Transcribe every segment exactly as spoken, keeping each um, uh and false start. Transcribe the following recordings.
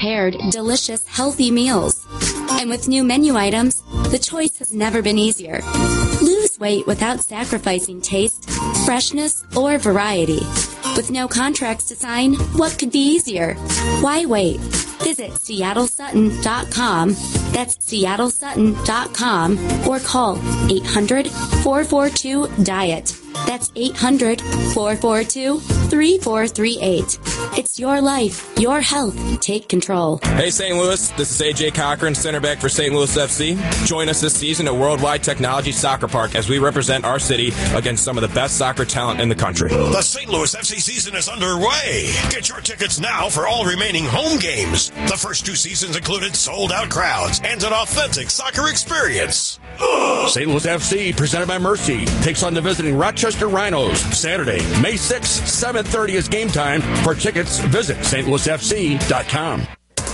prepared, delicious, healthy meals. And with new menu items, the choice has never been easier. Lose weight without sacrificing taste, freshness, or variety. With no contracts to sign, what could be easier? Why wait? Visit Seattle Sutton dot com. That's Seattle Sutton dot com or call eight hundred, four four two, diet. That's eight hundred, four four two, three four three eight. It's your life, your health. Take control. Hey, Saint Louis. This is A J Cochran, center back for Saint Louis F C. Join us this season at Worldwide Technology Soccer Park as we represent our city against some of the best soccer talent in the country. The Saint Louis F C season is underway. Get your tickets now for all remaining home games. The first two seasons included sold-out crowds and an authentic soccer experience. Saint Louis F C, presented by Mercy, takes on the visiting Rochester Rhinos. Saturday, May sixth, seven thirty is game time. For tickets, visit St Louis F C dot com.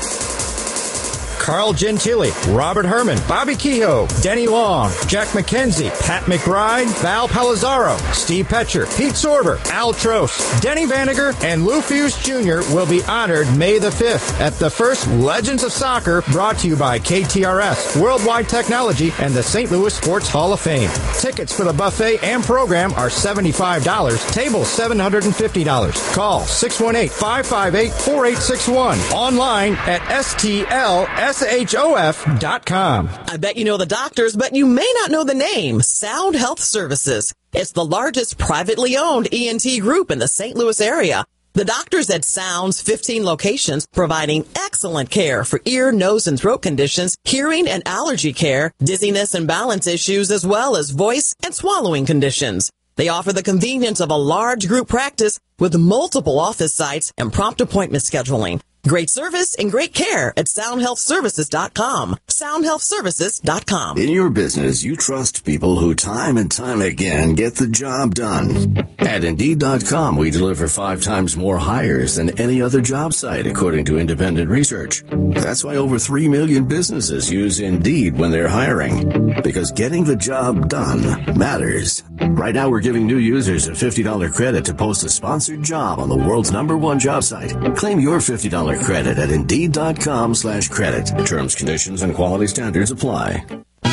Carl Gentili, Robert Herman, Bobby Kehoe, Denny Long, Jack McKenzie, Pat McBride, Val Palazzaro, Steve Petcher, Pete Sorber, Al Trost, Denny Vanager, and Lou Fuse Junior will be honored May the fifth at the first Legends of Soccer, brought to you by K T R S, Worldwide Technology, and the Saint Louis Sports Hall of Fame. Tickets for the buffet and program are seventy-five dollars, tables seven hundred fifty dollars. Call six one eight, five five eight, four eight six one. Online at S T L S H O F dot com. I bet you know the doctors, but you may not know the name, Sound Health Services. It's the largest privately owned E N T group in the Saint Louis area. The doctors at Sound's fifteen locations, providing excellent care for ear, nose, and throat conditions, hearing and allergy care, dizziness and balance issues, as well as voice and swallowing conditions. They offer the convenience of a large group practice with multiple office sites and prompt appointment scheduling. Great service and great care at sound health services dot com. sound health services dot com. In your business, you trust people who time and time again get the job done. At Indeed dot com, we deliver five times more hires than any other job site, according to independent research. That's why over three million businesses use Indeed when they're hiring, because getting the job done matters. Right now, we're giving new users a fifty dollars credit to post a sponsored job on the world's number one job site. Claim your fifty dollars credit at Indeed dot com slash credit. Terms, conditions, and quality standards apply.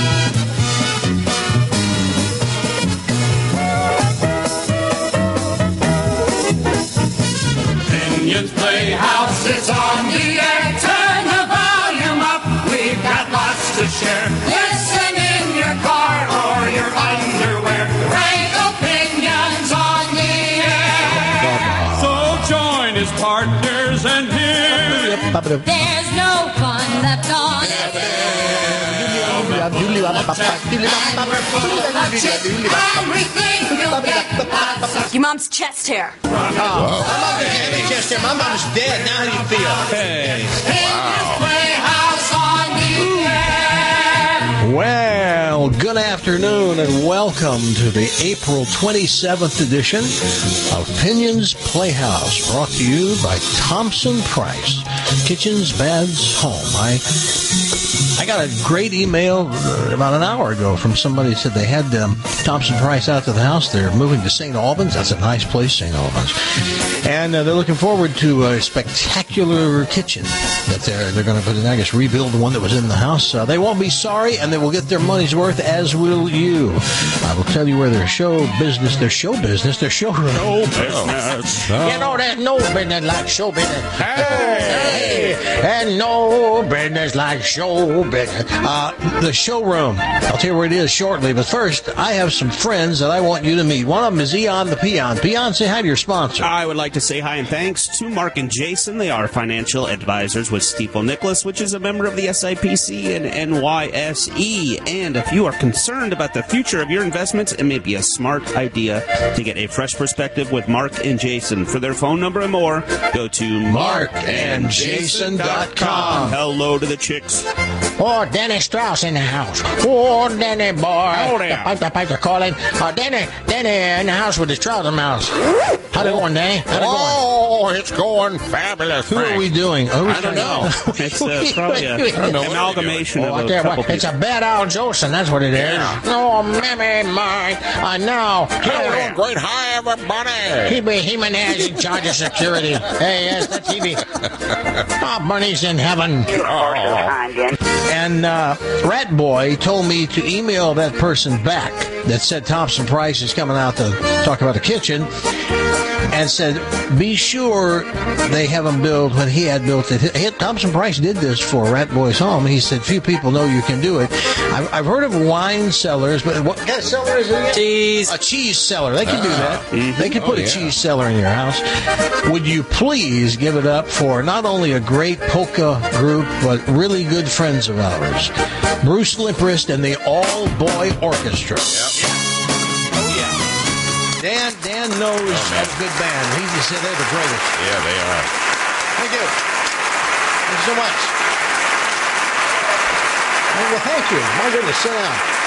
Pinion's Playhouse is on the air. Turn the volume up. We've got lots to share. Listen in your car or your underwear. Frank Opinions on the air. So join his partners and hear. There's no fun left on Your mom's chest hair. Oh. My mom didn't have any chest hair. My mom's dead. Now how do you feel? Hey. Wow. Well, good afternoon and welcome to the April twenty-seventh edition of Pinion's Playhouse, brought to you by Thompson Price, kitchens, beds, home. I I got a great email about an hour ago from somebody who said they had um, Thompson Price out to the house. They're moving to Saint Albans. That's a nice place, Saint Albans. And uh, they're looking forward to a spectacular kitchen that they're, they're going to put in, I guess, rebuild the one that was in the house. Uh, they won't be sorry, and they will get their money's worth, as will you. I will tell you where their show business, their show business, their showroom. Show business. Oh. You know, there's no business like show business. Hey! hey. And no business like show business. Uh, the showroom. I'll tell you where it is shortly, but first, I have some friends that I want you to meet. One of them is Eon the Peon. Peon, say hi to your sponsor. I would like to say hi and thanks to Mark and Jason. They are financial advisors with Stifel Nicholas, which is a member of the S I P C and N Y S E. And if you are concerned about the future of your investments, it may be a smart idea to get a fresh perspective with Mark and Jason. For their phone number and more, go to mark and jason dot com. Hello to the chicks. Oh, Danny Strauss in the house. Oh, Danny boy. Oh, there. The pipe, the pipe, they're calling. Oh, Danny, Danny in the house with the Strauss mouse. How's it going, Danny? How's it going? Oh, it's going fabulous. Who Frank. are we doing? Oh, I don't know. It's uh, probably an amalgamation Oh, I of tell a you couple what, it's people. a bad Al Jolson, that's what it is. Yeah. Oh, mammy, my, I know. Hello, doing great. Hi, everybody. He be Jimenez in charge of security. Hey, yes, that's he be. Oh, Bernie's in heaven. And uh, Rat Boy told me to email that person back that said Thompson Price is coming out to talk about the kitchen, and said, be sure they have them built when he had built it. He, Thompson Price did this for Rat Boy's home. He said, few people know you can do it. I've, I've heard of wine cellars, but what kind of cellar is it? Cheese. A cheese cellar. They can do that. Mm-hmm. They can put Oh, a yeah. cheese cellar in your house. Would you please give it up for not only a great polka group, but really good friends of ours, Bruce Limprist and the All Boy Orchestra. Dan Dan knows that good band. He just said they're the greatest. Yeah, they are. Thank you. Thank you so much. Well, thank you. My goodness, sit down.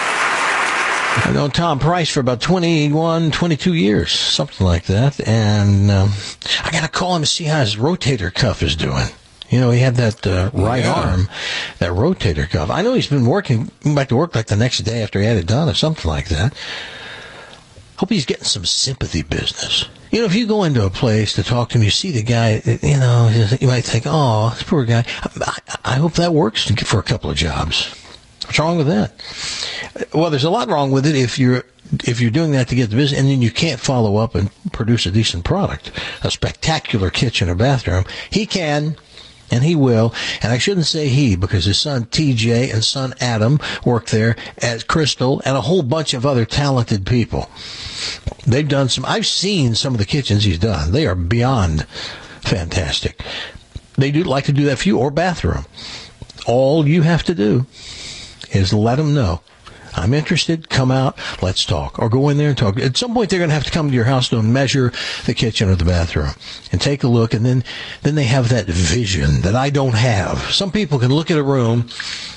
I've known Tom Price for about twenty-one, twenty-two years, something like that. And um, I got to call him to see how his rotator cuff is doing. You know, he had that uh, right Yeah. arm, that rotator cuff. I know he's been working, going back to work like the next day after he had it done or something like that. Hope he's getting some sympathy business. You know, if you go into a place to talk to him, you see the guy, you know, you might think, oh, this poor guy. I, I hope that works for a couple of jobs. What's wrong with that? Well, there's a lot wrong with it if you're if you're doing that to get the business, and then you can't follow up and produce a decent product, a spectacular kitchen or bathroom. He can. And he will. And I shouldn't say he, because his son T J and son Adam work there, as Crystal, and a whole bunch of other talented people. They've done some, I've seen some of the kitchens he's done. They are beyond fantastic. They do like to do that for you, or bathroom. All you have to do is let them know, I'm interested, come out, let's talk. Or go in there and talk. At some point, they're going to have to come to your house to measure the kitchen or the bathroom and take a look, and then, then they have that vision that I don't have. Some people can look at a room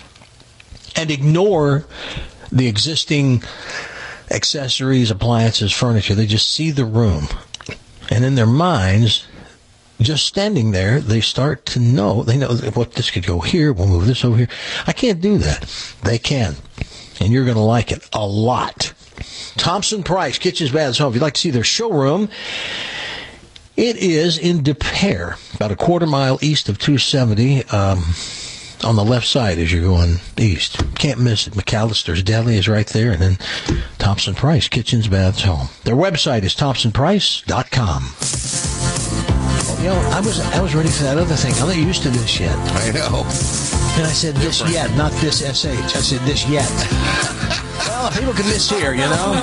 and ignore the existing accessories, appliances, furniture. They just see the room. And in their minds, just standing there, they start to know, they know what this could go here, we'll move this over here. I can't do that. They can. And you're going to like it a lot. Thompson Price, Kitchens, Baths, Home. If you'd like to see their showroom, it is in De Pere, about a quarter mile east of two seventy, um, on the left side as you're going east. Can't miss it. McAllister's Deli is right there, and then Thompson Price, Kitchens, Baths, Home. Their website is thompson price dot com. You know, I was I was ready for that other thing. I'm not used to this yet. I know. And I said this yet, not this S H. I said this yet. Well, people can miss here, you know.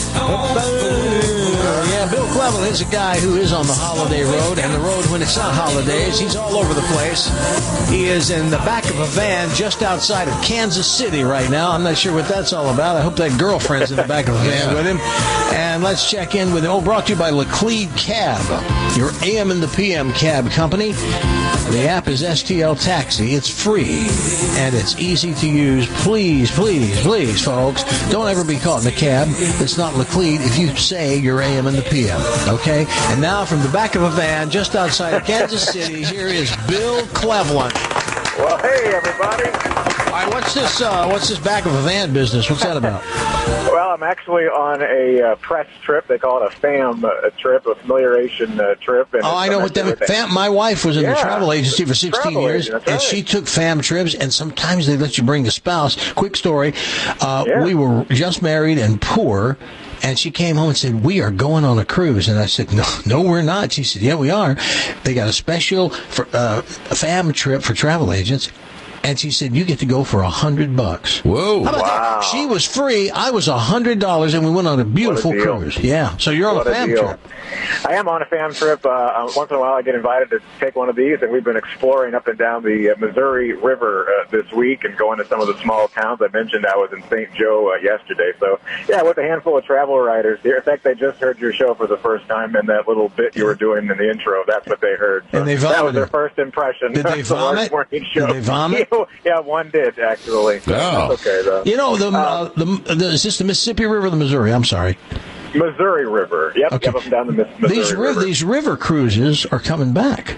Yeah, Bill Cleveland is a guy who is on the holiday road, and the road when it's not holidays, he's all over the place. He is in the back of a van just outside of Kansas City right now. I'm not sure what that's all about. I hope that girlfriend's in the back of a van with him. And let's check in with him. Oh, brought to you by Laclede Cab, your A M and the P M cab company. The app is S T L Taxi. It's free, and it's easy to use. Please, please, please, folks, don't ever be caught in a cab that's not Laclede if you say you're A M and the P M, okay? And now from the back of a van just outside of Kansas City, here is Bill Cleveland. Well, hey, everybody. All right, what's this, uh, what's this back of a van business? What's that about? Well, I'm actually on a uh, press trip. They call it a FAM uh, trip, a familiarization uh, trip. And Oh, I know what that FAM. My wife was in Yeah. the travel agency for sixteen Travel years, agent, that's and right. she took FAM trips, and sometimes they let you bring a spouse. Quick story. Uh, Yeah. We were just married and poor, and she came home and said, we are going on a cruise. And I said, no, no, we're not. She said, yeah, we are. They got a special for, uh, FAM trip for travel agents. And she said, you get to go for a hundred bucks. Whoa. How about Wow. that? She was free. I was a hundred dollars, and we went on a beautiful What a deal. cruise. Yeah. So you're on What a a FAM deal. trip. I am on a fam trip. Uh, once in a while, I get invited to take one of these, and we've been exploring up and down the uh, Missouri River uh, this week and going to some of the small towns. I mentioned I was in Saint Joe uh, yesterday. So, yeah, with a handful of travel writers here. In fact, they just heard your show for the first time, and that little bit you were doing in the intro, that's what they heard. So and they that was their first impression. Did they vomit? Morning show. Did they vomit? Yeah, one did, actually. Oh. That's okay, though. You know, the, uh, the, the is this the Mississippi River or the Missouri? I'm sorry. Missouri River. Yep, Okay. yep, up and down the Miss- Missouri These, River. these river cruises are coming back.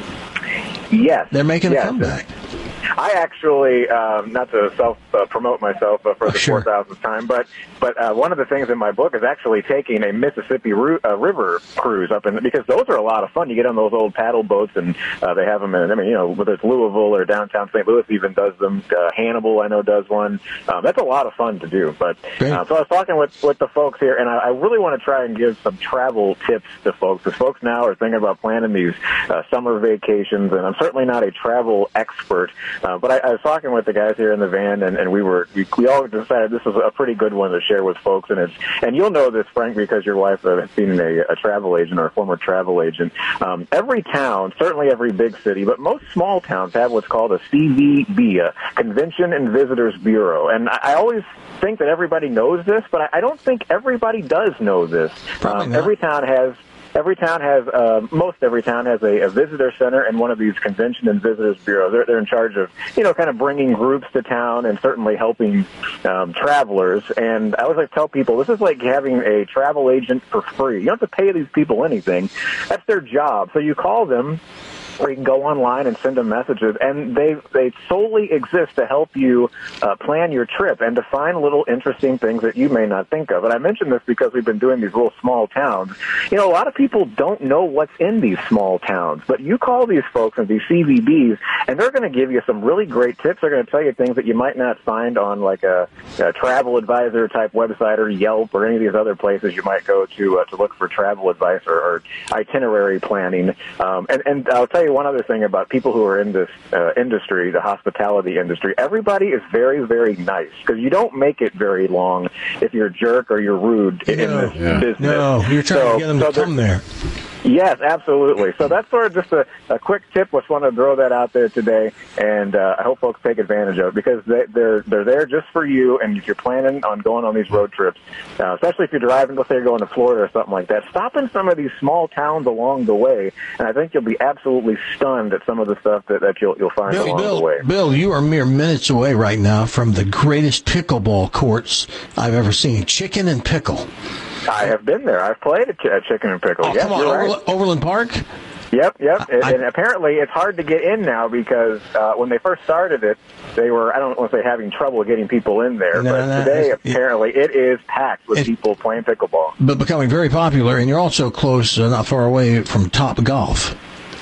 Yes. They're making yes. a comeback. I actually, um, not to self-promote uh, myself uh, for Oh, the sure. four thousandth time, but but uh, one of the things in my book is actually taking a Mississippi ru- uh, River cruise up in, because those are a lot of fun. You get on those old paddle boats, and uh, they have them in, I mean, you know, whether it's Louisville or downtown Saint Louis even does them. Uh, Hannibal, I know, does one. Um, that's a lot of fun to do. But uh, so I was talking with, with the folks here, and I, I really want to try and give some travel tips to folks, because folks now are thinking about planning these uh, summer vacations, and I'm certainly not a travel expert, uh, but I, I was talking with the guys here in the van, and, and we were we, we all decided this was a pretty good one to share with folks, and it's and you'll know this, Frank, because your wife uh, has been a, a travel agent or a former travel agent. Um, every town, certainly every big city, but most small towns have what's called a C V B, a Convention and Visitors Bureau, and I, I always think that everybody knows this, but I, I don't think everybody does know this. Um, every town has. Every town has, uh, most every town has a, a visitor center and one of these convention and visitors bureaus. They're, they're in charge of, you know, kind of bringing groups to town and certainly helping um, travelers. And I always like to tell people, this is like having a travel agent for free. You don't have to pay these people anything. That's their job. So you call them, or you can go online and send them messages, and they they solely exist to help you uh, plan your trip and to find little interesting things that you may not think of. And I mention this because we've been doing these little small towns. You know, a lot of people don't know what's in these small towns, but you call these folks and these C V Bs, and they're going to give you some really great tips. They're going to tell you things that you might not find on like a, a travel advisor type website or Yelp or any of these other places you might go to uh, to look for travel advice or, or itinerary planning. Um, and, and I'll tell you one other thing about people who are in this uh, industry, the hospitality industry. Everybody is very, very nice, because you don't make it very long if you're a jerk or you're rude in No, this yeah. business. No, you're trying So- to get them so to come there. Yes, absolutely. So that's sort of just a, a quick tip. Just want to throw that out there today, and uh, I hope folks take advantage of it, because they, they're they're there just for you. And if you're planning on going on these road trips, uh, especially if you're driving, let's say you're going to Florida or something like that, stop in some of these small towns along the way, and I think you'll be absolutely stunned at some of the stuff that, that you'll you'll find Bill, along Bill, the way. Bill, you are mere minutes away right now from the greatest pickleball courts I've ever seen. Chicken and Pickle. I have been there. I've played at, Ch- at Chicken and Pickle. Oh, yes, come on, you're right. Overland, Overland Park? Yep, yep. And, I- and apparently it's hard to get in now, because uh, when they first started it, they were, I don't want to say having trouble getting people in there, No, but no, today it's- apparently it is packed with people playing pickleball. But becoming very popular, and you're also close, uh, not far away from Top Golf.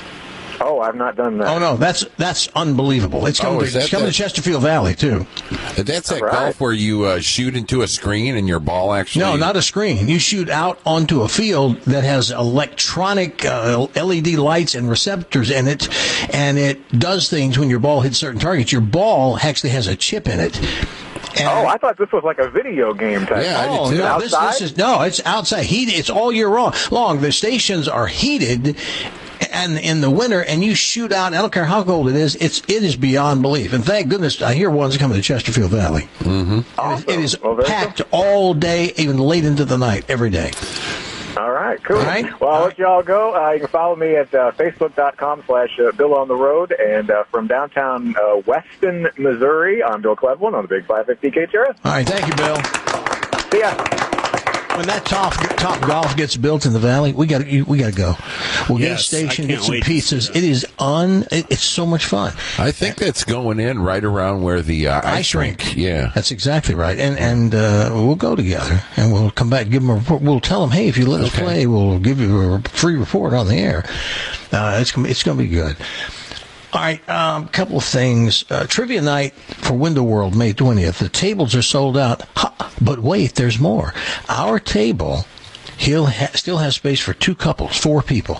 Oh, I've not done that. Oh, no, that's that's unbelievable. It's coming, Oh, to, is that it's coming the- to Chesterfield Valley, too. That's that Right. golf where you uh, shoot into a screen and your ball actually. No, not a screen. You shoot out onto a field that has electronic uh, L E D lights and receptors in it, and it does things when your ball hits certain targets. Your ball actually has a chip in it. And Oh, I thought this was like a video game type. Yeah, I did Oh too. no! This, Outside? this is no. It's outside. Heated. It's all year long. Long. The stations are heated, and in the winter, and you shoot out. I don't care how cold it is. It's it is beyond belief. And thank goodness I hear one's coming to Chesterfield Valley. Mm-hmm. Awesome. It is Well, very packed all day, even late into the night, every day. All right, cool. All right. Well, I'll All let y'all go. Uh, you can follow me at uh, facebook.com slash uh, Bill on the Road. And uh, from downtown uh, Weston, Missouri, I'm Bill Cleveland on the Big five fifty K T R S. All right. Thank you, Bill. See ya. When that top top golf gets built in the valley, we got we got to go. We'll get a Yes, I station, can't get some wait to see pizzas. that. It is un. It, it's so much fun. I think that's going in right around where the uh, ice, Ice rink. rink. Yeah. That's exactly right. And and uh, we'll go together, and we'll come back, give them a report. We'll tell them, hey, if you let us Okay. play, we'll give you a free report on the air. Uh, it's gonna- it's going to be good. All right, a um, couple of things. Uh, trivia night for Window World, May twentieth. The tables are sold out. Ha, but wait, there's more. Our table, he'll ha- still has space for two couples, four people.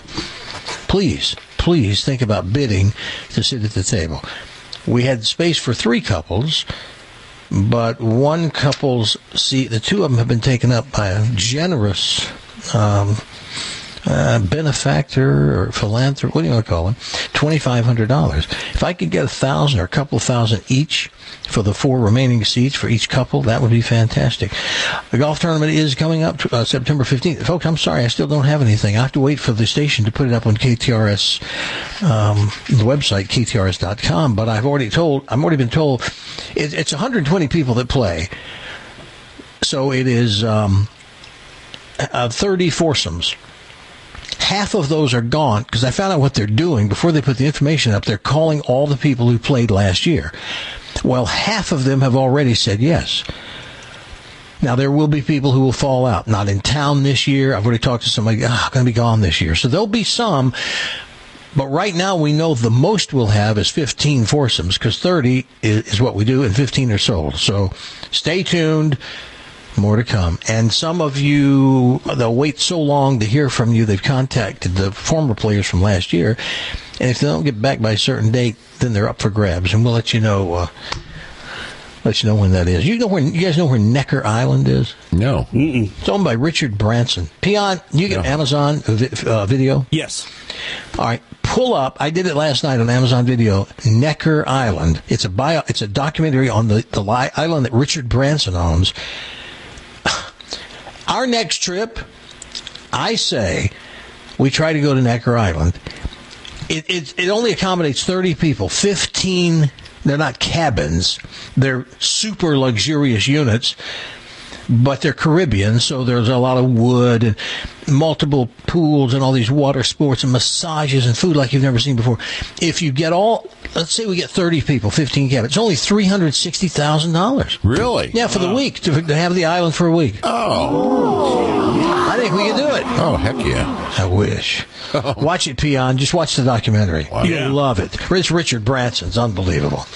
Please, please think about bidding to sit at the table. We had space for three couples, but one couple's seat, the two of them have been taken up by a generous um, uh, benefactor or philanthropist, what do you want to call him, twenty-five hundred dollars. If I could get a thousand or a couple of thousand each for the four remaining seats for each couple, that would be fantastic. The golf tournament is coming up to, uh, September fifteenth. Folks, I'm sorry, I still don't have anything. I have to wait for the station to put it up on K T R S, um, the website, K T R S dot com, but I've already told, I've already been told it, it's one hundred twenty people that play. So it is um, uh, thirty foursomes. Half of those are gone because I found out what they're doing before they put the information up. They're calling all the people who played last year. Well, half of them have already said yes. Now, there will be people who will fall out. Not in town this year. I've already talked to somebody, oh, I'm going to be gone this year. So there'll be some. But right now, we know the most we'll have is fifteen foursomes because thirty is, is what we do and fifteen are sold. So stay tuned. More to come. And some of you, they'll wait so long to hear from you, they've contacted the former players from last year. And if they don't get back by a certain date, then they're up for grabs. And we'll let you know uh, let you know when that is. You know where, you guys know where Necker Island is? No. Mm-mm. It's owned by Richard Branson. Peon, you get no. Amazon uh, Video? Yes. All right. Pull up. I did it last night on Amazon Video. Necker Island. It's a bio. It's a documentary on the, the island that Richard Branson owns. Our next trip, I say, we try to go to Necker Island. It, it, it only accommodates thirty people. fifteen, they're not cabins. They're super luxurious units, but they're Caribbean, so there's a lot of wood and multiple pools and all these water sports and massages and food like you've never seen before. If you get all, let's say we get thirty people, fifteen cabins, it's only three hundred sixty thousand dollars. Really? Yeah, for wow. the week, to, to have the island for a week. Oh. I think we can do it. Oh, heck yeah. I wish. Watch it, Peon. Just watch the documentary. Wow. You'll yeah. love it. It's Richard Branson's unbelievable.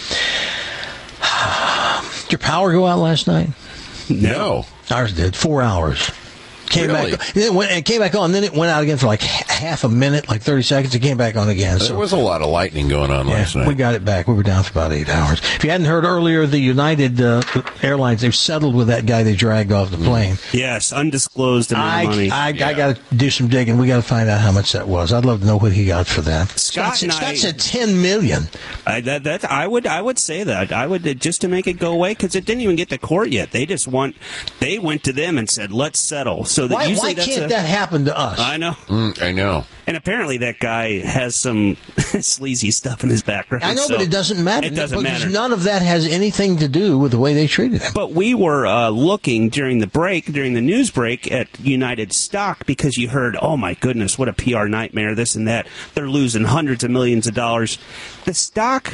Did your power go out last night? No. Ours did. Four hours. Came really? back. It, went, it came back on. Then it went out again for like half a minute, like thirty seconds. It came back on again. There so, was a lot of lightning going on yeah, last night. We got it back. We were down for about eight hours. If you hadn't heard earlier, the United uh, Airlines, they've settled with that guy they dragged off the plane. Yes, undisclosed amount I, of money. I, yeah. I got to do some digging. We got to find out how much that was. I'd love to know what he got for that. Scott, Scott, Scott I, said ten million dollars. I, that, that, I would I would say that. I would just to make it go away because it didn't even get to court yet. They just want, they went to them and said, let's settle. So that why, usually why that's can't a, that happen to us? I know. Mm, I know. And apparently that guy has some sleazy stuff in his background. I know, so but it doesn't matter. It doesn't because matter. None of that has anything to do with the way they treated him. But we were uh, looking during the break, during the news break, at United stock because you heard, oh my goodness, what a P R nightmare, this and that. They're losing hundreds of millions of dollars. The stock,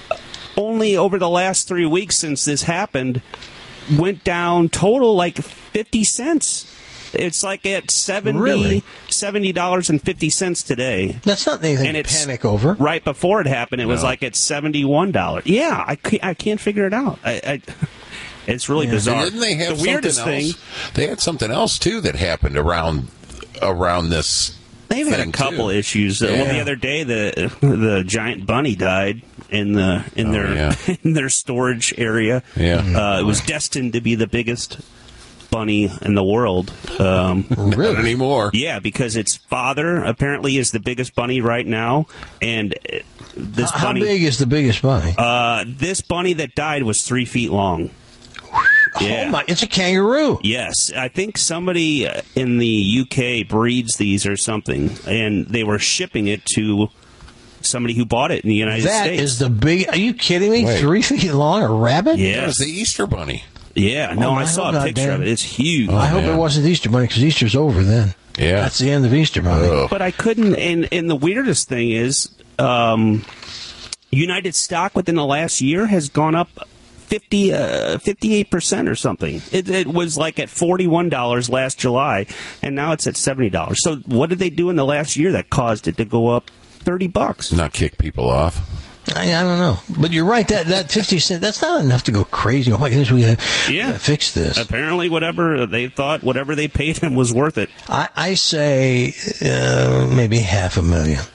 only over the last three weeks since this happened, went down total like fifty cents. It's like at seventy really? seventy dollars and fifty cents today. That's not anything and to it's, panic over. Right before it happened, it no. was like at seventy-one dollars. Yeah, I can't, I can't figure it out. I, I, it's really yeah. bizarre. And didn't they have the weirdest something else? thing? They had something else too that happened around around this. They've had a couple too. issues. Yeah. Well, the other day, the the giant bunny died in the in oh, their yeah. in their storage area. Yeah, uh, it was destined to be the biggest bunny in the world. Um, really? Not anymore. Yeah, because its father apparently is the biggest bunny right now, and this how, bunny. How big is the biggest bunny? Uh, this bunny that died was three feet long. Yeah. Oh my! It's a kangaroo. Yes, I think somebody in the U K breeds these or something, and they were shipping it to somebody who bought it in the United that States. That is the big. Are you kidding me? Wait. Three feet long, a rabbit? Yeah, it was the Easter bunny. Yeah, no, oh, I saw a picture damn. of it. It's huge. Oh, I hope man. it wasn't Easter bunny because Easter's over then. Yeah, that's the end of Easter bunny. Oh. But I couldn't. And and the weirdest thing is, um, United stock within the last year has gone up fifty, uh, fifty-eight percent or something. It, it was like at forty-one dollars last July, and now it's at seventy dollars. So what did they do in the last year that caused it to go up thirty bucks? Not kick people off. I, I don't know. But you're right, that, that fifty cent, that's not enough to go crazy. Oh my goodness, we gotta, yeah. gotta fix this. Apparently whatever they thought, whatever they paid him was worth it. I, I say uh, maybe half a million.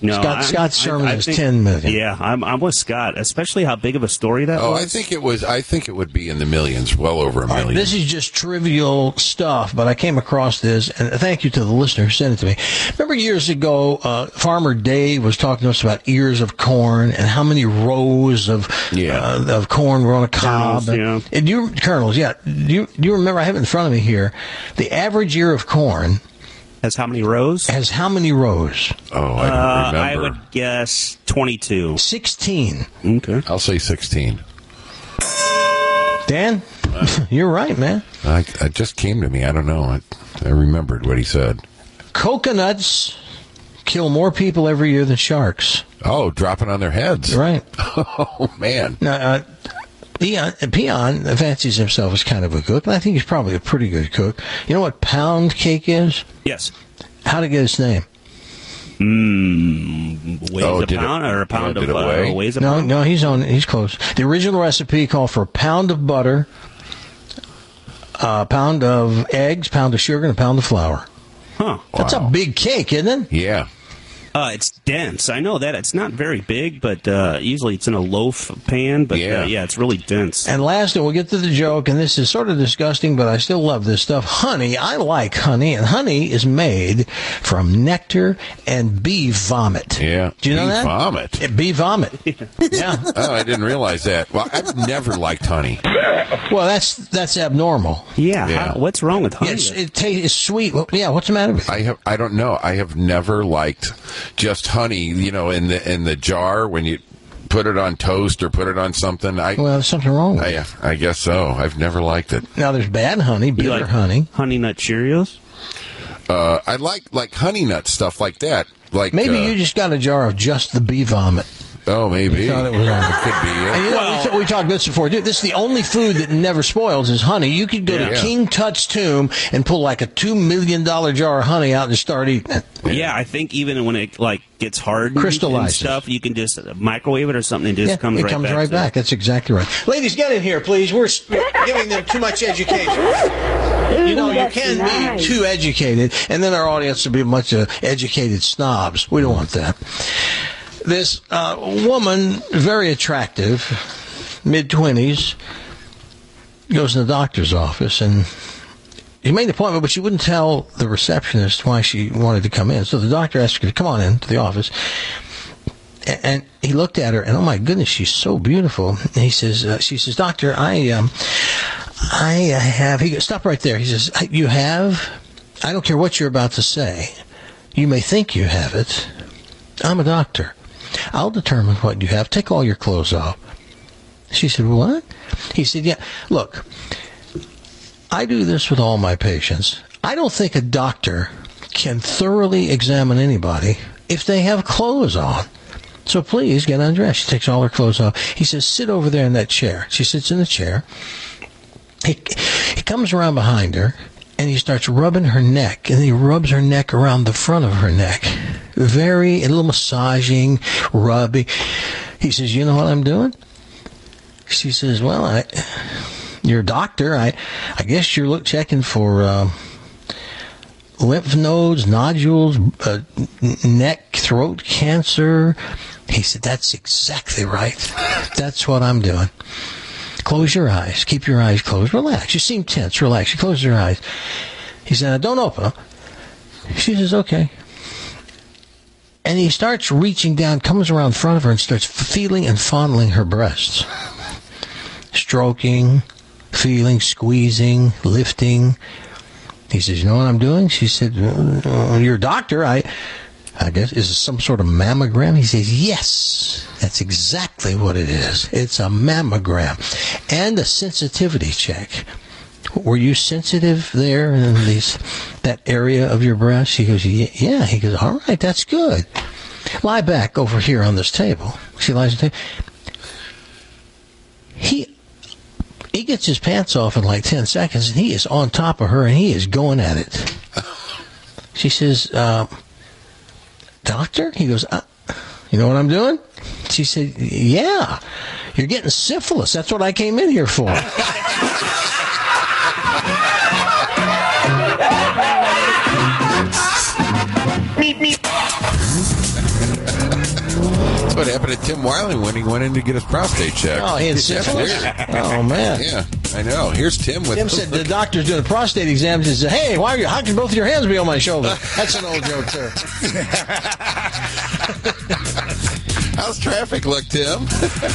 No, Scott, I'm- Scott's I- sermon I is think- ten million. Yeah, I'm, I'm with Scott, especially how big of a story that Oh, was. I think it was. I think it would be in the millions, well over a All right, million. this is just trivial stuff, but I came across this, and thank you to the listener who sent it to me. Remember years ago, uh, Farmer Dave was talking to us about ears of corn and how many rows of Yeah. uh, of corn were on a cob. Kernels, and, yeah. and you, kernels, yeah. Do you, do you remember? I have it in front of me here. The average ear of corn Has how many rows? has how many rows? Oh, I don't Uh, I remember. would guess twenty-two. Sixteen. Okay. I'll say sixteen. Dan, you're right, man. I, it just came to me. I don't know. I, I remembered what he said. Coconuts kill more people every year than sharks. Oh, dropping on their heads. Right. Oh, man. Now, uh, Peon, Peon fancies himself as kind of a cook, and I think he's probably a pretty good cook. You know what pound cake is? Yes. How to get its name? Mm, weighs Oh, a did it- pound or a pound yeah, of did it uh, weigh? weighs a No, pound? no, he's on. He's close. The original recipe called for a pound of butter, a pound of eggs, pound of sugar, and a pound of flour. Huh. That's Wow. a big cake, isn't it? Yeah. Uh, it's dense. I know that. It's not very big, but uh, usually it's in a loaf pan. But Yeah. uh, yeah, it's really dense. And last, and we'll get to the joke, and this is sort of disgusting, but I still love this stuff. Honey, I like honey, and honey is made from nectar and bee vomit. Yeah. Do you know Bee that? vomit. Yeah, bee vomit. Yeah. Oh, I didn't realize that. Well, I've never liked honey. Well, that's that's abnormal. Yeah. Yeah. How, what's wrong with honey? Yes, it tastes it's sweet. Well, yeah, what's the matter with it? I have. I don't know. I have never liked just honey. You know, in the in the jar when you put it on toast or put it on something. I. Well, there's something wrong with it. I, I guess so. I've never liked it. Now, there's bad honey, You bitter like honey. Honey Nut Cheerios? Uh, I like like honey nut stuff like that. Like Maybe uh, you just got a jar of just the bee vomit. Oh, maybe. You thought it was on. It could be. And It. you know, we, t- we talked this before. Dude, this is the only food that never spoils is honey. You could go to Yeah. King Tut's tomb and pull like a two million dollar jar of honey out and start eating it. Yeah, I think even when it like gets hard and Crystallizes. stuff, you can just microwave it or something and it just Yeah, comes it right comes back. right to back. That's exactly right. Ladies, get in here, please. We're s- giving them too much education. You know, you can be too educated, and then our audience will be a bunch of educated snobs. We don't want that. This uh, woman, very attractive, mid-twenties, goes to the doctor's office, and she made an appointment, but she wouldn't tell the receptionist why she wanted to come in. So the doctor asked her to come on in to the office. A- And he looked at her, and oh my goodness, she's so beautiful. And he says, uh, she says, Doctor, I, um, I have, he goes, stop right there. He says, you have, I don't care what you're about to say. You may think you have it. I'm a doctor. I'll determine what you have. Take all your clothes off. She said, what? He said, yeah, look, I do this with all my patients. I don't think a doctor can thoroughly examine anybody if they have clothes on. So please get undressed. She takes all her clothes off. He says, sit over there in that chair. She sits in the chair. He, he comes around behind her, and he starts rubbing her neck, and he rubs her neck around the front of her neck. Very, a little massaging, rubbing. He says, you know what I'm doing? She says, well, I, you're a doctor. I, I guess you're look, checking for uh, lymph nodes, nodules, uh, neck, throat cancer. He said, that's exactly right. That's what I'm doing. Close your eyes. Keep your eyes closed. Relax. You seem tense. Relax. She closes her eyes. He said, don't open them. She says, okay. And he starts reaching down, comes around in front of her and starts feeling and fondling her breasts. Stroking, feeling, squeezing, lifting. He says, you know what I'm doing? She said, uh, you're a doctor. I, I guess, is it some sort of mammogram? He says, yes, that's exactly what it is. It's a mammogram and a sensitivity check. Were you sensitive there in these, that area of your breast? He goes, yeah. He goes, all right, that's good. Lie back over here on this table. She lies on the table. He, he gets his pants off in like ten seconds, and he is on top of her, and he is going at it. She says, uh, doctor? He goes, uh, you know what I'm doing? She said, yeah, you're getting syphilis. That's what I came in here for. That's what happened to Tim Weiland when he went in to get his prostate checked. Oh, he had syphilis? Oh, man. Yeah, I know. Here's Tim with... Tim said the doctor's doing a prostate exam and said, hey, why are you, how can both of your hands be on my shoulder? That's an old joke, too. How's traffic look, Tim?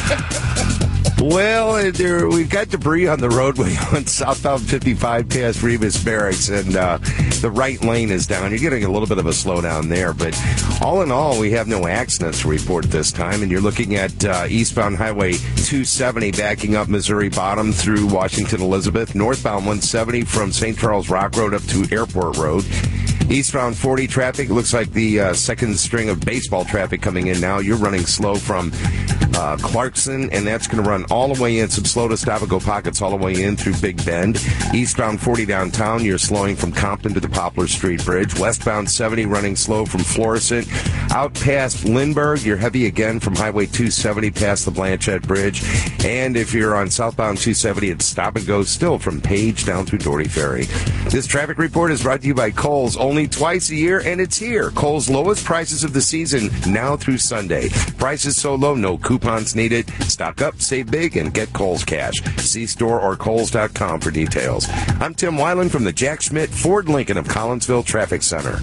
Well, there, we've got debris on the roadway on southbound fifty-five past Rebus Barracks, and uh, the right lane is down. You're getting a little bit of a slowdown there, but all in all, we have no accidents to report this time, and you're looking at uh, eastbound Highway two seventy backing up Missouri Bottom through Washington Elizabeth, northbound one seventy from Saint Charles Rock Road up to Airport Road. Eastbound forty traffic looks like the uh, second string of baseball traffic coming in now. You're running slow from uh, Clarkson, and that's going to run all the way in. Some slow to stop and go pockets all the way in through Big Bend. Eastbound forty downtown, you're slowing from Compton to the Poplar Street Bridge. Westbound seventy running slow from Florissant. Out past Lindbergh, you're heavy again from Highway two seventy past the Blanchette Bridge. And if you're on southbound two seventy, it's stop and go still from Page down through Doherty Ferry. This traffic report is brought to you by Kohl's. Only twice a year, and it's here. Kohl's lowest prices of the season now through Sunday. Prices so low, no coupons needed. Stock up, save big, and get Kohl's cash. See store or Kohl's dot com for details. I'm Tim Weiland from the Jack Schmidt Ford Lincoln of Collinsville Traffic Center.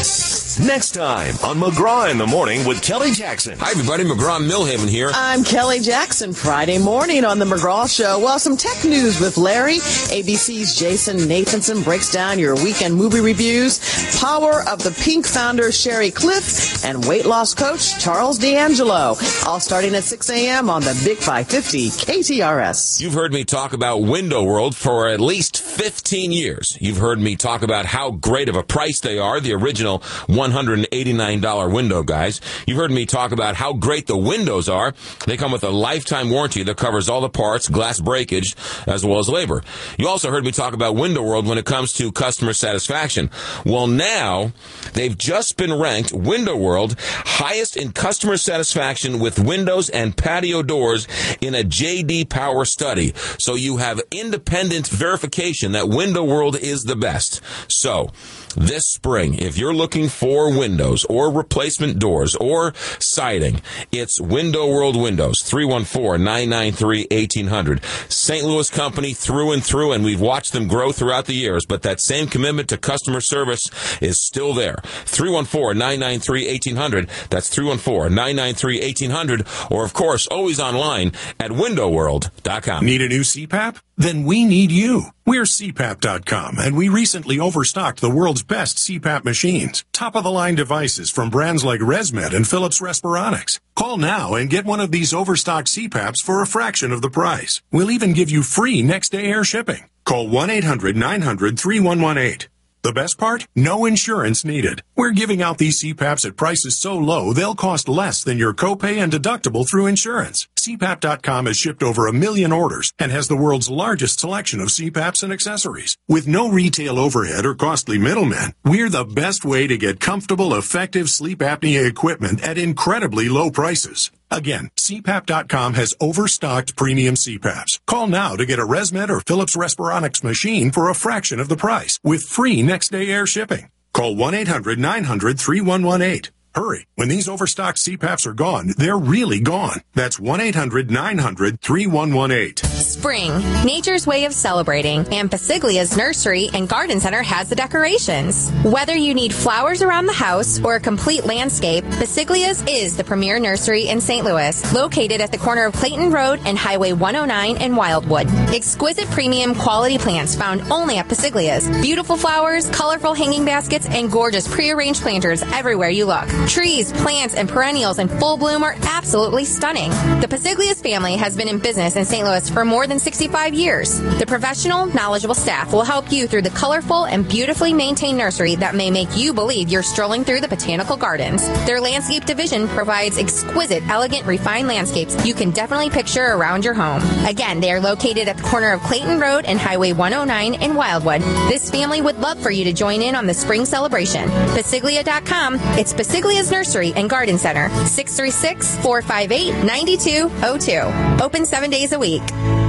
Next time on McGraw in the Morning with Kelly Jackson. Hi, everybody. McGraw Milhaven here. I'm Kelly Jackson. Friday morning on the McGraw Show. Well, some tech news with Larry. A B C's Jason Nathanson breaks down your weekend movie reviews. Power of the Pink founder Sherry Cliff and weight loss coach Charles D'Angelo. All starting at six a.m. on the Big five fifty K T R S. You've heard me talk about Window World for at least fifteen years. You've heard me talk about how great of a price they are, the original one hundred eighty-nine dollars window guys. You've heard me talk about how great the windows are. They come with a lifetime warranty that covers all the parts, glass breakage, as well as labor. You also heard me talk about Window World when it comes to customer satisfaction. Well, now they've just been ranked, Window World, highest in customer satisfaction with windows and patio doors in a J D Power study. So you have independent verification that Window World is the best. So this spring, if you're looking for windows or replacement doors or siding, it's Window World Windows, three one four, nine nine three, one eight zero zero. Saint Louis company through and through, and we've watched them grow throughout the years, but that same commitment to customer service is still there. three one four, nine nine three, one eight zero zero. That's three one four, nine nine three, one eight zero zero. Or, of course, always online at window world dot com. Need a new C PAP? Then we need you. We're C PAP dot com, and we recently overstocked the world's best C PAP machines. Top-of-the-line devices from brands like ResMed and Philips Respironics. Call now and get one of these overstocked C PAPs for a fraction of the price. We'll even give you free next-day air shipping. Call one eight hundred nine hundred three one one eight. The best part? No insurance needed. We're giving out these C PAPs at prices so low, they'll cost less than your copay and deductible through insurance. C PAP dot com has shipped over a million orders and has the world's largest selection of C PAPs and accessories. With no retail overhead or costly middlemen, we're the best way to get comfortable, effective sleep apnea equipment at incredibly low prices. Again, C PAP dot com has overstocked premium C PAPs. Call now to get a ResMed or Philips Respironics machine for a fraction of the price with free next-day air shipping. Call one eight hundred nine hundred three one one eight. Hurry. When these overstocked C PAPs are gone, they're really gone. That's one eight hundred nine hundred three one one eight. Spring, nature's way of celebrating, and Pasiglia's Nursery and Garden Center has the decorations. Whether you need flowers around the house or a complete landscape, Pasiglia's is the premier nursery in Saint Louis, located at the corner of Clayton Road and Highway one oh nine in Wildwood. Exquisite premium quality plants found only at Pasiglia's. Beautiful flowers, colorful hanging baskets, and gorgeous prearranged planters everywhere you look. Trees, plants, and perennials in full bloom are absolutely stunning. The Pasiglia's family has been in business in Saint Louis for more than sixty-five years. The professional, knowledgeable staff will help you through the colorful and beautifully maintained nursery that may make you believe you're strolling through the botanical gardens. Their landscape division provides exquisite, elegant, refined landscapes you can definitely picture around your home. Again, they are located at the corner of Clayton Road and Highway one oh nine in Wildwood. This family would love for you to join in on the spring celebration. Pasiglia dot com. It's Pasiglia's Nursery and Garden Center, six three six, four five eight, nine two zero two. Open seven days a week.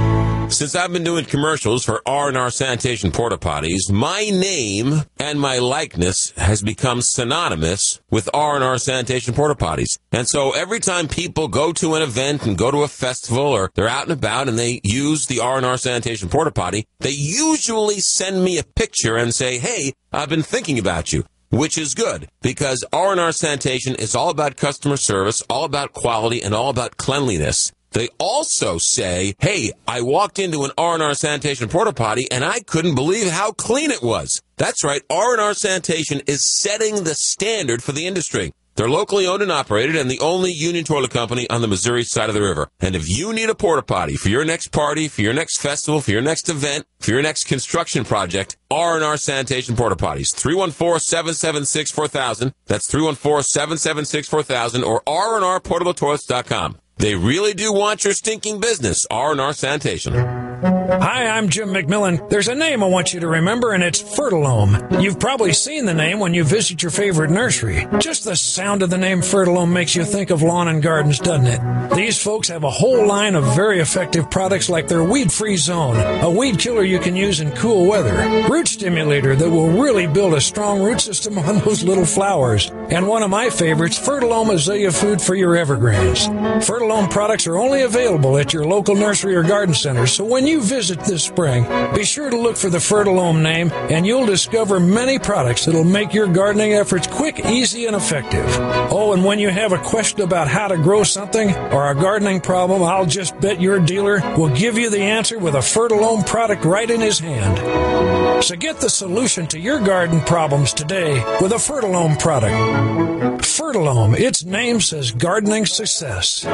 Since I've been doing commercials for R and R Sanitation Porta Potties, my name and my likeness has become synonymous with R and R Sanitation Porta Potties. And so every time people go to an event and go to a festival or they're out and about and they use the R and R Sanitation Porta Potty, they usually send me a picture and say, hey, I've been thinking about you. Which is good, because R and R Sanitation is all about customer service, all about quality, and all about cleanliness. They also say, hey, I walked into an R and R Sanitation Porta Potty, and I couldn't believe how clean it was. That's right, R and R Sanitation is setting the standard for the industry. They're locally owned and operated and the only union toilet company on the Missouri side of the river. And if you need a porta potty for your next party, for your next festival, for your next event, for your next construction project, R and R Sanitation Porta Potties. three one four, seven seven six, four thousand. That's three one four, seven seven six, four thousand or R and R portable toilets dot com. They really do want your stinking business, R and R Sanitation. Hi, I'm Jim McMillan. There's a name I want you to remember, and it's Fertilome. You've probably seen the name when you visit your favorite nursery. Just the sound of the name Fertilome makes you think of lawn and gardens, doesn't it? These folks have a whole line of very effective products like their Weed-Free Zone, a weed killer you can use in cool weather, root stimulator that will really build a strong root system on those little flowers, and one of my favorites, Fertilome Azalea Food for your evergreens. Fertilome products are only available at your local nursery or garden center, so when you visit this spring, be sure to look for the Fertilome name, and you'll discover many products that'll make your gardening efforts quick, easy, and effective. Oh, and when you have a question about how to grow something or a gardening problem, I'll just bet your dealer will give you the answer with a Fertilome product right in his hand. So get the solution to your garden problems today with a Fertilome product. Fertilome, its name says gardening success.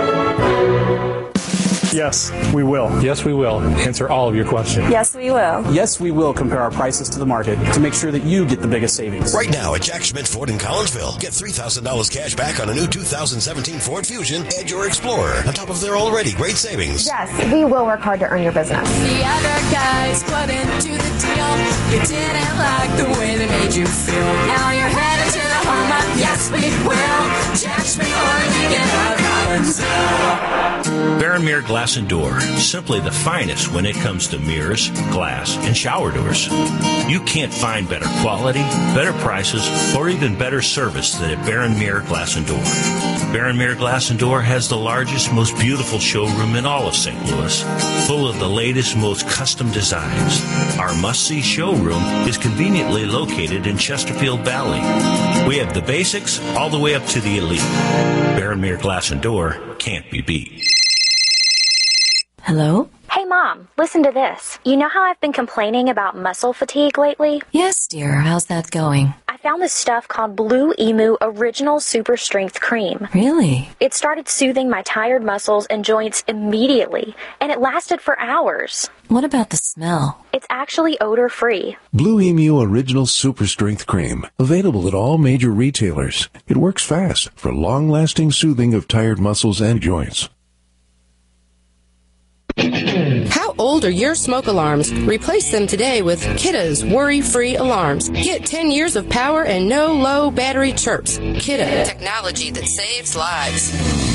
Yes, we will. Yes, we will. Answer all of your questions. Yes, we will. Yes, we will compare our prices to the market to make sure that you get the biggest savings. Right now at Jack Schmidt Ford in Collinsville, get three thousand dollars cash back on a new two thousand seventeen Ford Fusion Edge or Explorer, on top of their already great savings. Yes, we will work hard to earn your business. The other guys put into the deal. You didn't like the way they made you feel. Now you're headed to the home of yes, we will. Jack Schmidt Ford, you get out of Collinsville. Baron Mirror Glass and Door, simply the finest when it comes to mirrors, glass, and shower doors. You can't find better quality, better prices, or even better service than at Baron Mirror Glass and Door. Baron Mirror Glass and Door has the largest, most beautiful showroom in all of Saint Louis, full of the latest, most custom designs. Our must-see showroom is conveniently located in Chesterfield Valley. We have the basics all the way up to the elite. Baron Mirror Glass and Door can't be beat. Hello? Hey, Mom, listen to this. You know how I've been complaining about muscle fatigue lately? Yes, dear. How's that going? I found this stuff called Blue Emu Original Super Strength Cream. Really? It started soothing my tired muscles and joints immediately, and it lasted for hours. What about the smell? It's actually odor-free. Blue Emu Original Super Strength Cream. Available at all major retailers. It works fast for long-lasting soothing of tired muscles and joints. How old are your smoke alarms? Replace them today with Kidda's worry-free alarms. Get ten years of power and no low battery chirps. Kidda, technology that saves lives.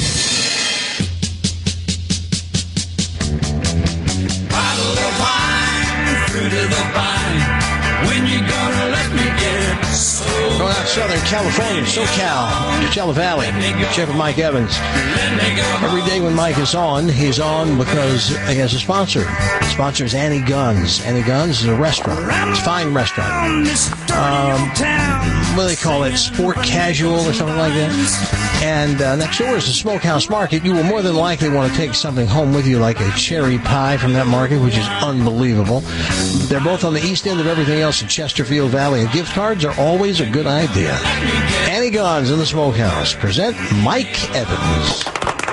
Bottle of wine, fruit of the vine. When you gonna let me get so Going out Southern California, SoCal, Coachella Valley, Chef Mike Evans. Every day when Mike is on, he's on because he has a sponsor. The sponsor is Annie Guns. Annie Guns is a restaurant. It's a fine restaurant. Um, what do they call it? Sport casual or something like that. And uh, next door is the Smokehouse Market. You will more than likely want to take something home with you, like a cherry pie from that market, which is unbelievable. They're both on the east end of everything else in Chesterfield Valley, and gift cards are always a good idea. Annie Guns in the Smokehouse present Mike Evans.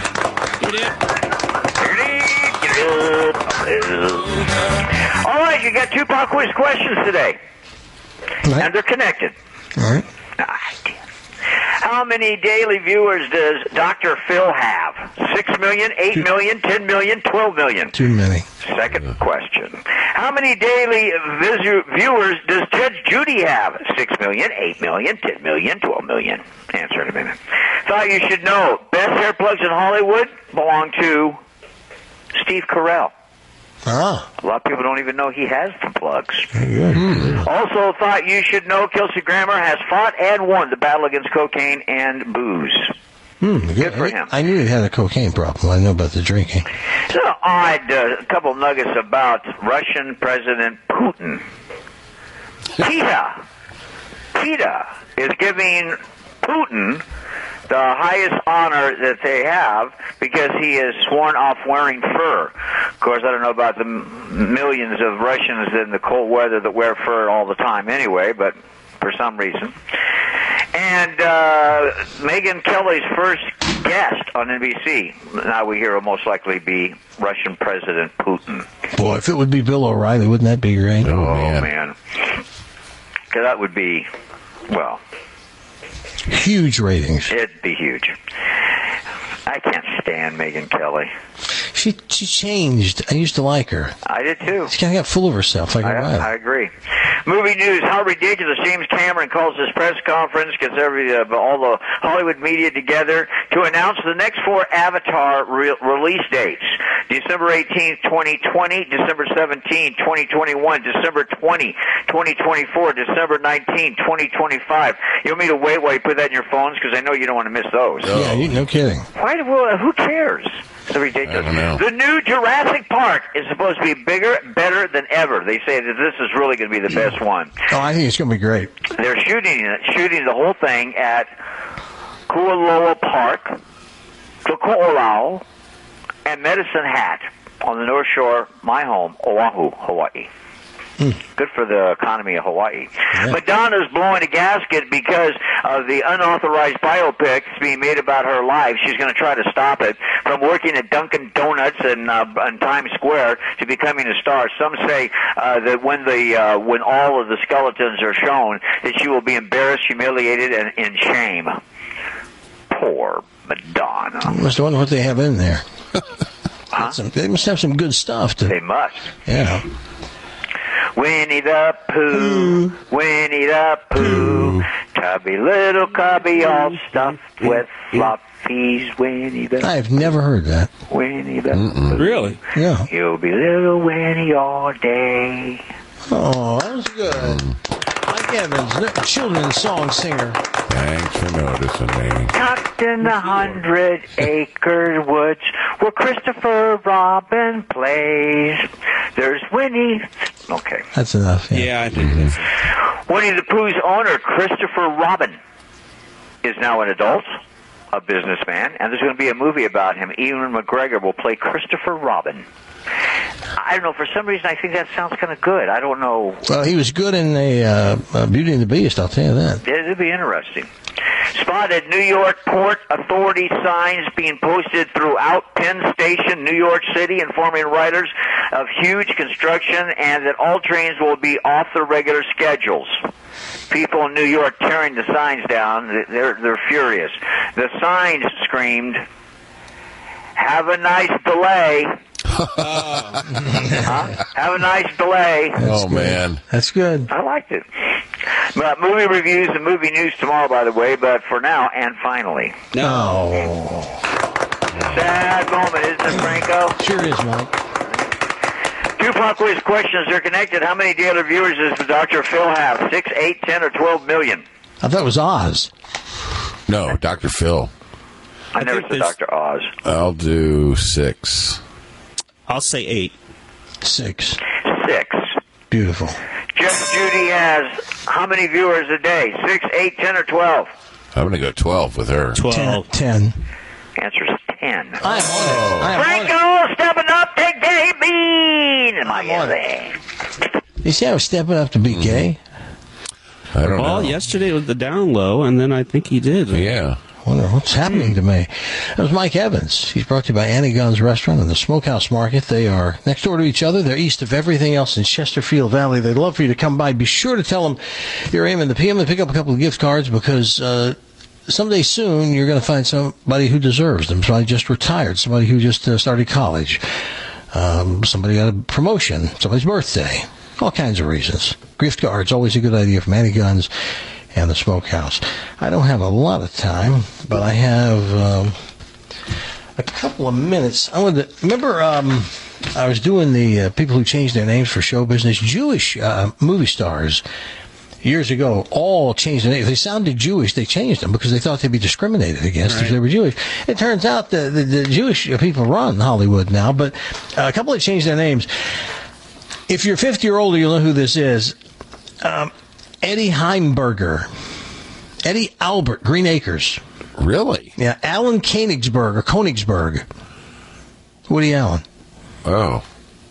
All right, you got two pop quiz questions today, right. And they're connected. All right. How many daily viewers does Doctor Phil have? Six million, eight Two. million, ten million, twelve million? Too many. Second question. How many daily visu- viewers does Judge Judy have? Six million, eight million, ten million, twelve million? Answer in a minute. Thought you should know. Best hair plugs in Hollywood belong to Steve Carell. Ah. A lot of people don't even know he has the plugs. Mm. Also thought you should know Kelsey Grammer has fought and won the battle against cocaine and booze. Hmm, good. Good for him. I knew he had a cocaine problem. I know about the drinking. So odd, uh, a couple nuggets about Russian President Putin. PETA. PETA is giving Putin the highest honor that they have because he is sworn off wearing fur. Of course, I don't know about the m- millions of Russians in the cold weather that wear fur all the time anyway, but for some reason. And uh, Megyn Kelly's first guest on N B C, now we hear will most likely be Russian President Putin. Boy, if it would be Bill O'Reilly, wouldn't that be great? Oh, man. man. 'Cause that would be, well... Huge ratings. It'd be huge. I can't stand Megyn Kelly. She she changed. I used to like her. I did too. She kind of got full of herself, like I, O'Reilly. I agree. Movie news: how ridiculous James Cameron calls his press conference, gets every uh, all the Hollywood media together to announce the next four Avatar re- release dates: December eighteenth, twenty twenty; December seventeenth, twenty twenty-one; December twentieth, twenty twenty-four; December nineteenth, twenty twenty-five. You want me to wait while you put that in your phones? Because I know you don't want to miss those. Yeah, you, no kidding. Why? Well, who cares? It's ridiculous. I don't know. The new Jurassic Park is supposed to be bigger, better than ever. They say that this is really going to be the best one. Oh, I think it's going to be great. They're shooting it, shooting the whole thing at Kualoa Park, Toko'olau, and Medicine Hat on the North Shore, my home, Oahu, Hawaii. Mm. Good for the economy of Hawaii. Yeah. Madonna's blowing a gasket because of the unauthorized biopic being made about her life. She's going to try to stop it from working at Dunkin' Donuts in, uh, in Times Square to becoming a star. Some say uh, that when the uh, when all of the skeletons are shown, that she will be embarrassed, humiliated, and in shame. Poor Madonna. I must wonder what they have in there. Huh? Some, they must have some good stuff. To, they must. Yeah. Winnie the Pooh, Winnie the Pooh, tubby little cubby all stuffed with floppies. Winnie the I've never heard that. Winnie the Pooh. Really? Yeah. You'll be little Winnie all day. Oh, that was good. Mike Evans, children's song singer. Thanks for noticing me. Tucked in the hundred-acre woods where Christopher Robin plays, there's Winnie. Okay. That's enough. Yeah, yeah I think that's... Winnie the Pooh's owner, Christopher Robin, is now an adult, a businessman, and there's going to be a movie about him. Ewan McGregor will play Christopher Robin. I don't know. For some reason, I think that sounds kind of good. I don't know. Well, he was good in the uh, uh, Beauty and the Beast. I'll tell you that. It'd be interesting. Spotted New York Port Authority signs being posted throughout Penn Station, New York City, informing riders of huge construction and that all trains will be off their regular schedules. People in New York tearing the signs down. They're they're furious. The signs screamed, "Have a nice delay." uh, huh? Have a nice delay. Oh, man. That's good. I liked it. But movie reviews and movie news tomorrow, by the way, but for now and finally. No. Sad moment, isn't it, Franco? Sure is, Mike. Two pop quiz questions are connected. How many daily viewers does Doctor Phil have? Six, eight, ten, or twelve million? I thought it was Oz. No, Doctor Phil. I, I never said Doctor Oz. I'll do six. I'll say eight. Six. Six. Beautiful. Judge Judy has how many viewers a day? Six, eight, ten, or twelve? I'm going to go twelve with her. Twelve. Ten. Answer's ten. I'm on it. I'm Franco, on it. stepping up to gay bean. Am I on it? You see, I was stepping up to be gay. I don't well, know. yesterday was the down low, and then I think he did. Yeah. I wonder what's happening to me. That was Mike Evans. He's brought to you by Annie Gunn's Restaurant and the Smokehouse Market. They are next door to each other. They're east of everything else in Chesterfield Valley. They'd love for you to come by. Be sure to tell them you're aiming the P M and pick up a couple of gift cards because uh, someday soon you're going to find somebody who deserves them. Somebody just retired. Somebody who just uh, started college. Um, somebody got a promotion. Somebody's birthday. All kinds of reasons. Gift cards, always a good idea from Annie Gunn's and the Smokehouse. I don't have a lot of time, but I have um, a couple of minutes. I wanted to remember um, I was doing the uh, people who changed their names for show business. Jewish uh, movie stars years ago all changed their names. If they sounded Jewish, they changed them because they thought they'd be discriminated against right. if they were Jewish. It turns out the, the, the Jewish people run Hollywood now, but uh, a couple have changed their names. If you're fifty or older, you'll know who this is. Um, Eddie Heimberger. Eddie Albert, Green Acres. Really? Yeah. Alan Koenigsberg, or Koenigsberg. Woody Allen. Oh.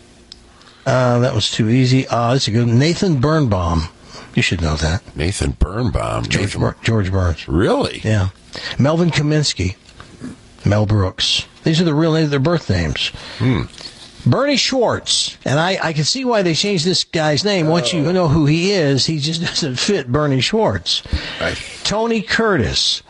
Uh, that was too easy. Uh, that's a good one. Nathan Birnbaum. You should know that. Nathan Birnbaum. George, Nathan... Bur- George Burns. Really? Yeah. Melvin Kaminsky. Mel Brooks. These are the real names, their birth names. Hmm. Bernie Schwartz. And I, I can see why they changed this guy's name. Once you know who he is, he just doesn't fit Bernie Schwartz. Right. Tony Curtis.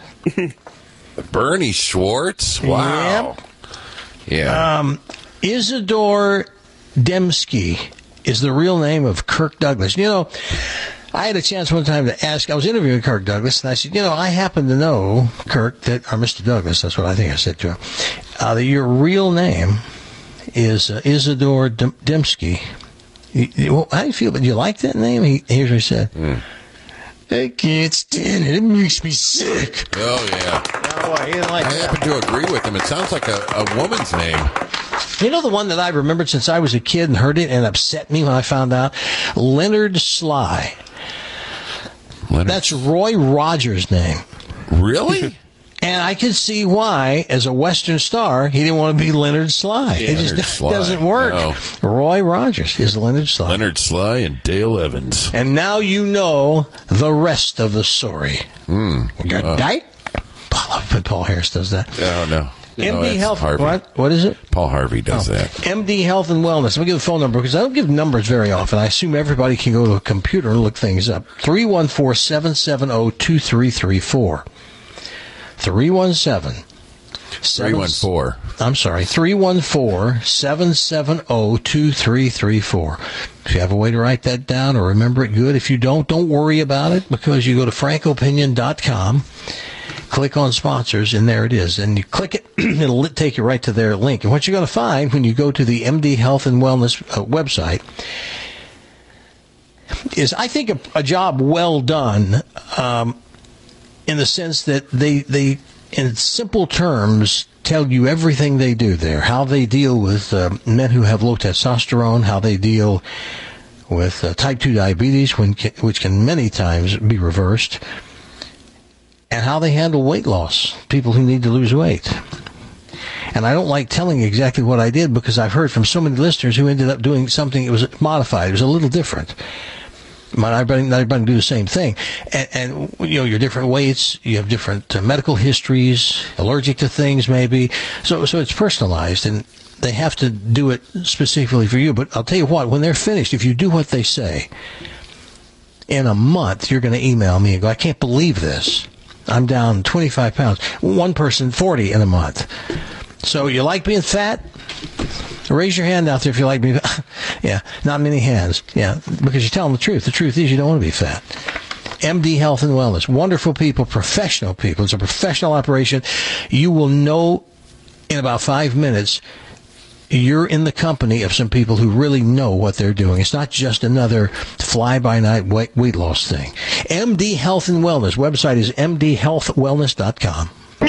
Bernie Schwartz? Wow. Yep. Yeah. Um, Isidore Dembski is the real name of Kirk Douglas. You know, I had a chance one time to ask, I was interviewing Kirk Douglas, and I said, you know, I happen to know, Kirk, that, or Mister Douglas, that's what I think I said to him, uh, that your real name is uh, Isidore Dem- Dembski. You, you, well, how do you feel? Do you like that name? He, here's what he said. Mm. I can't stand it. It makes me sick. Oh, yeah. Oh, he didn't like I that. happen to agree with him. It sounds like a, a woman's name. You know the one that I remembered since I was a kid and heard it and upset me when I found out? Leonard Sly. Leonard. That's Roy Rogers' name. Really? And I could see why, as a Western star, he didn't want to be Leonard Sly. Yeah, it just Leonard Sly. doesn't work. No. Roy Rogers is Leonard Sly. Leonard Sly and Dale Evans. And now you know the rest of the story. Mm. Good Uh, night. Paul, Paul Harris does that. Oh, no. M D no, Health. Harvey. What? What is it? Paul Harvey does oh. that. M D Health and Wellness. Let me give the phone number because I don't give numbers very often. I assume everybody can go to a computer and look things up. three one four, seven seven zero, two three three four. three one seven. three one four. I'm sorry. three one four, seven seven zero, two three three four. If you have a way to write that down or remember it good. If you don't, don't worry about it because you go to frank opinion dot com. Click on sponsors, and there it is. And you click it, it'll take you right to their link. And what you're going to find when you go to the M D Health and Wellness uh, website is, I think, a, a job well done um, in the sense that they, they, in simple terms, tell you everything they do there, how they deal with uh, men who have low testosterone, how they deal with uh, type two diabetes, when, which can many times be reversed, and how they handle weight loss, people who need to lose weight. And I don't like telling exactly what I did because I've heard from so many listeners who ended up doing something that was modified. It was a little different. Not everybody, not everybody do the same thing. And, and, you know, your different weights, you have different uh, medical histories, allergic to things maybe. So, so it's personalized, and they have to do it specifically for you. But I'll tell you what, when they're finished, if you do what they say, in a month, you're going to email me and go, I can't believe this. I'm down twenty-five pounds. One person, forty in a month. So you like being fat? Raise your hand out there if you like being fat. Yeah, not many hands. Yeah, because you're telling the truth. The truth is you don't want to be fat. M D Health and Wellness. Wonderful people, professional people. It's a professional operation. You will know in about five minutes you're in the company of some people who really know what they're doing. It's not just another fly-by-night weight, weight loss thing. M D Health and Wellness. Website is m d health wellness dot com.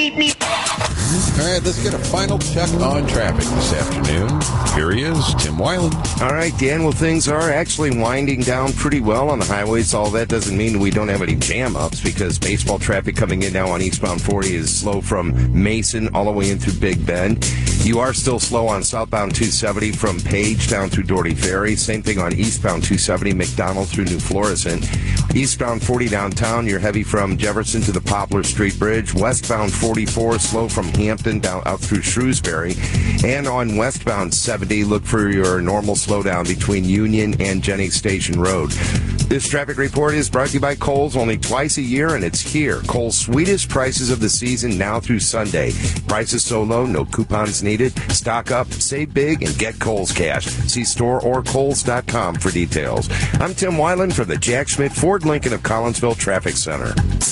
All right, let's get a final check on traffic this afternoon. Here he is, Tim Weiland. All right, Dan, well, things are actually winding down pretty well on the highways. All that doesn't mean we don't have any jam-ups because baseball traffic coming in now on eastbound forty is slow from Mason all the way in through Big Bend. You are still slow on southbound two seventy from Page down through Doherty Ferry. Same thing on eastbound two seventy, McDonald through New Florissant. Eastbound forty downtown, you're heavy from Jefferson to the Poplar Street Bridge. Westbound forty-four, slow from Hampton down out through Shrewsbury. And on westbound seventy, look for your normal slowdown between Union and Jennings Station Road. This traffic report is brought to you by Kohl's only twice a year, and it's here. Kohl's sweetest prices of the season now through Sunday. Prices so low, no coupons needed. Stock up, save big, and get Kohl's cash. See store or Kohls dot com for details. I'm Tim Weiland from the Jack Schmidt Ford Lincoln of Collinsville Traffic Center.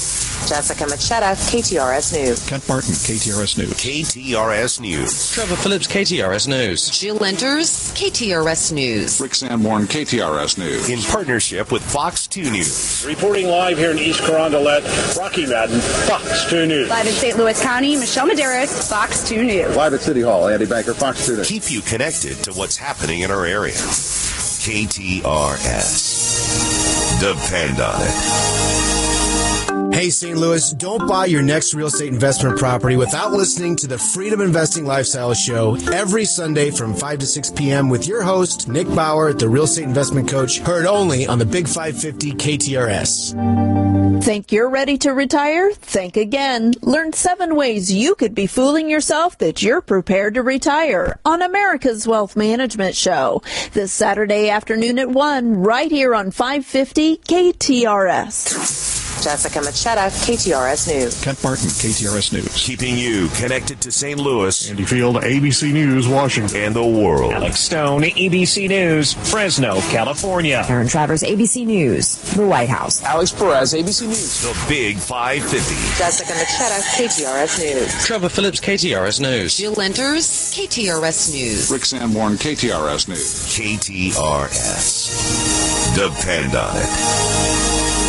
Jessica Machetta, K T R S News. Kent Barton, K T R S News. K T R S News. Trevor Phillips, K T R S News. Jill Lenters, K T R S News. Rick Sanborn, K T R S News. In partnership with Fox two News. Reporting live here in East Carondelet, Rocky Madden, Fox two News. Live in Saint Louis County, Michelle Medeiros, Fox two News. Live at City Hall, Andy Banker, Fox two News. Keep you connected to what's happening in our area. K T R S. Depend on it. Hey, Saint Louis, don't buy your next real estate investment property without listening to the Freedom Investing Lifestyle Show every Sunday from five to six p.m. with your host, Nick Bauer, the Real Estate Investment Coach, heard only on the Big five fifty K T R S. Think you're ready to retire? Think again. Learn seven ways you could be fooling yourself that you're prepared to retire on America's Wealth Management Show this Saturday afternoon at one, right here on five fifty K T R S. Jessica Machetta, K T R S News. Kent Barton, K T R S News. Keeping you connected to Saint Louis. Andy Field, A B C News, Washington. And the world. Alex Stone, A B C News, Fresno, California. Aaron Travers, A B C News, the White House. Alex Perez, A B C News. The Big five fifty. Jessica Machetta, K T R S News. Trevor Phillips, K T R S News. Jill Lenters, K T R S News. Rick Sanborn, K T R S News. K T R S. Depend on it.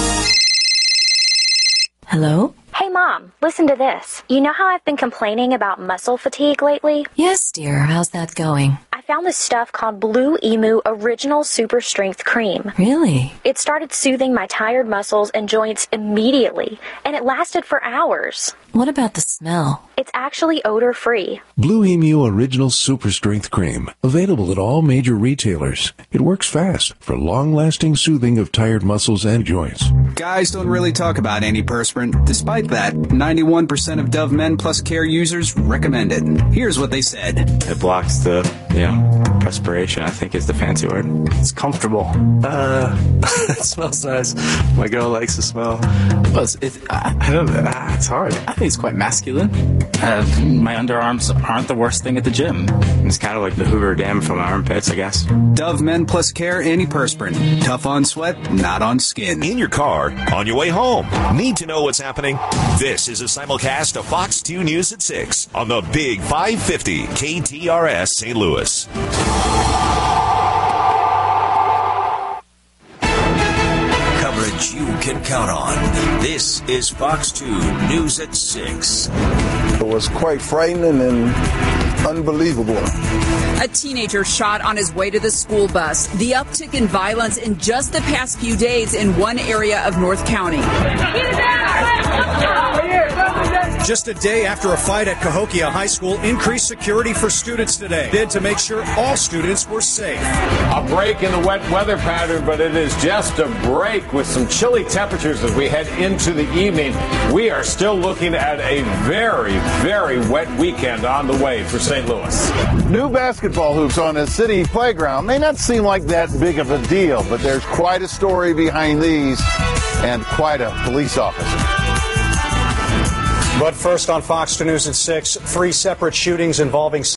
Hello? Hey, Mom, listen to this. You know how I've been complaining about muscle fatigue lately? Yes, dear. How's that going? I found this stuff called Blue Emu Original Super Strength Cream. Really? It started soothing my tired muscles and joints immediately, and it lasted for hours. What about the smell? It's actually odor-free. Blue Emu Original Super Strength Cream. Available at all major retailers. It works fast for long-lasting soothing of tired muscles and joints. Guys don't really talk about antiperspirant. Despite that, ninety-one percent of Dove Men Plus Care users recommend it. Here's what they said. It blocks the, you know, perspiration, I think is the fancy word. It's comfortable. Uh, it smells nice. My girl likes the smell. Well, it's, it, I, I don't know. It's hard. I think it's quite masculine. Uh, my underarms aren't the worst thing at the gym. It's kind of like the Hoover Dam from my armpits, I guess. Dove Men Plus Care Antiperspirant. Tough on sweat, not on skin. In your car, on your way home. Need to know what's happening? This is a simulcast of Fox two News at six on the Big five fifty K T R S Saint Louis. Coverage you can count on. This is Fox two News at six. It was quite frightening and unbelievable. A teenager shot on his way to the school bus. The uptick in violence in just the past few days in one area of North County. Just a day after a fight at Cahokia High School, increased security for students today. Did to make sure all students were safe. A break in the wet weather pattern, but it is just a break with some chilly temperatures as we head into the evening. We are still looking at a very, very wet weekend on the way for Saint Louis. New basketball hoops on a city playground may not seem like that big of a deal, but there's quite a story behind these and quite a police officer. But first on Fox two News at six, three separate shootings involving